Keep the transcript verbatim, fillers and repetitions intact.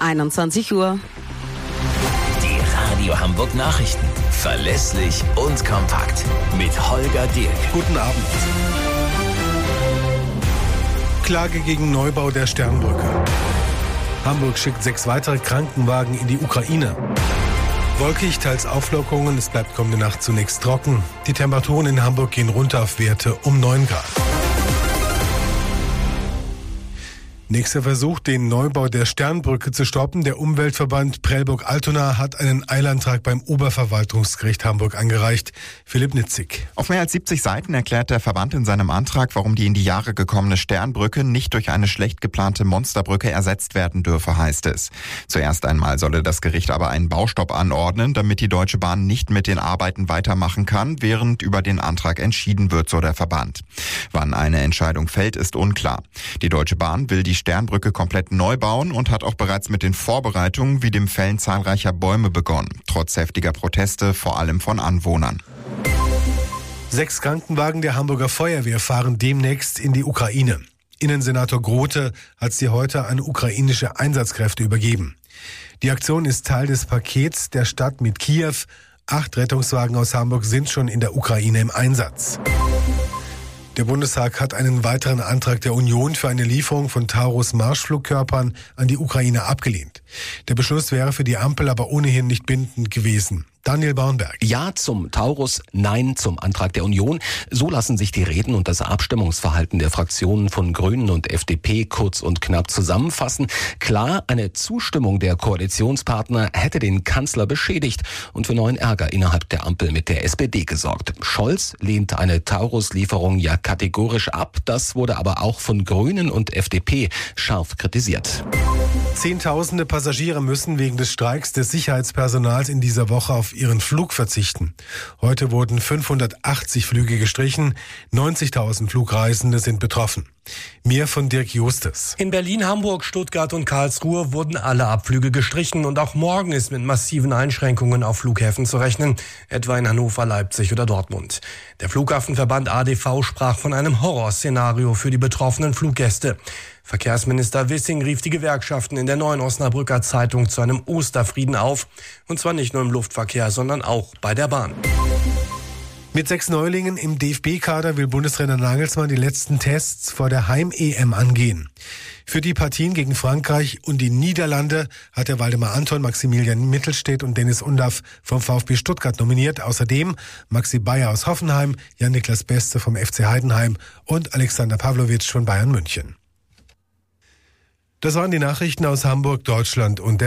einundzwanzig Uhr. Die Radio Hamburg Nachrichten. Verlässlich und kompakt. Mit Holger Dirk. Guten Abend. Klage gegen Neubau der Sternbrücke. Hamburg schickt sechs weitere Krankenwagen in die Ukraine. Wolkig, teils Auflockerungen. Es bleibt kommende Nacht zunächst trocken. Die Temperaturen in Hamburg gehen runter auf Werte um neun Grad. Nächster Versuch, den Neubau der Sternbrücke zu stoppen. Der Umweltverband Prellburg-Altona hat einen Eilantrag beim Oberverwaltungsgericht Hamburg eingereicht. Philipp Nitzig. Auf mehr als siebzig Seiten erklärt der Verband in seinem Antrag, warum die in die Jahre gekommene Sternbrücke nicht durch eine schlecht geplante Monsterbrücke ersetzt werden dürfe, heißt es. Zuerst einmal solle das Gericht aber einen Baustopp anordnen, damit die Deutsche Bahn nicht mit den Arbeiten weitermachen kann, während über den Antrag entschieden wird, so der Verband. Wann eine Entscheidung fällt, ist unklar. Die Deutsche Bahn will die Sternbrücke komplett neu bauen und hat auch bereits mit den Vorbereitungen wie dem Fällen zahlreicher Bäume begonnen, trotz heftiger Proteste, vor allem von Anwohnern. Sechs Krankenwagen der Hamburger Feuerwehr fahren demnächst in die Ukraine. Innensenator Grote hat sie heute an ukrainische Einsatzkräfte übergeben. Die Aktion ist Teil des Pakets der Stadt mit Kiew. Acht Rettungswagen aus Hamburg sind schon in der Ukraine im Einsatz. Der Bundestag hat einen weiteren Antrag der Union für eine Lieferung von Taurus-Marschflugkörpern an die Ukraine abgelehnt. Der Beschluss wäre für die Ampel aber ohnehin nicht bindend gewesen. Daniel Baunberg. Ja zum Taurus, nein zum Antrag der Union. So lassen sich die Reden und das Abstimmungsverhalten der Fraktionen von Grünen und F D P kurz und knapp zusammenfassen. Klar, eine Zustimmung der Koalitionspartner hätte den Kanzler beschädigt und für neuen Ärger innerhalb der Ampel mit der S P D gesorgt. Scholz lehnt eine Taurus-Lieferung ja kategorisch ab. Das wurde aber auch von Grünen und F D P scharf kritisiert. Zehntausende Passagiere müssen wegen des Streiks des Sicherheitspersonals in dieser Woche auf ihren Flug verzichten. Heute wurden fünfhundertachtzig Flüge gestrichen, neunzigtausend Flugreisende sind betroffen. Mehr von Dirk Justus. In Berlin, Hamburg, Stuttgart und Karlsruhe wurden alle Abflüge gestrichen und auch morgen ist mit massiven Einschränkungen auf Flughäfen zu rechnen, etwa in Hannover, Leipzig oder Dortmund. Der Flughafenverband A D V sprach von einem Horrorszenario für die betroffenen Fluggäste. Verkehrsminister Wissing rief die Gewerkschaften in der Neuen Osnabrücker Zeitung zu einem Osterfrieden auf. Und zwar nicht nur im Luftverkehr, sondern auch bei der Bahn. Mit sechs Neulingen im D F B-Kader will Bundestrainer Nagelsmann die letzten Tests vor der Heim-E M angehen. Für die Partien gegen Frankreich und die Niederlande hat er Waldemar Anton, Maximilian Mittelstädt und Dennis Undaff vom VfB Stuttgart nominiert. Außerdem Maxi Bayer aus Hoffenheim, Jan-Niklas Beste vom F C Heidenheim und Alexander Pavlovic von Bayern München. Das waren die Nachrichten aus Hamburg, Deutschland und der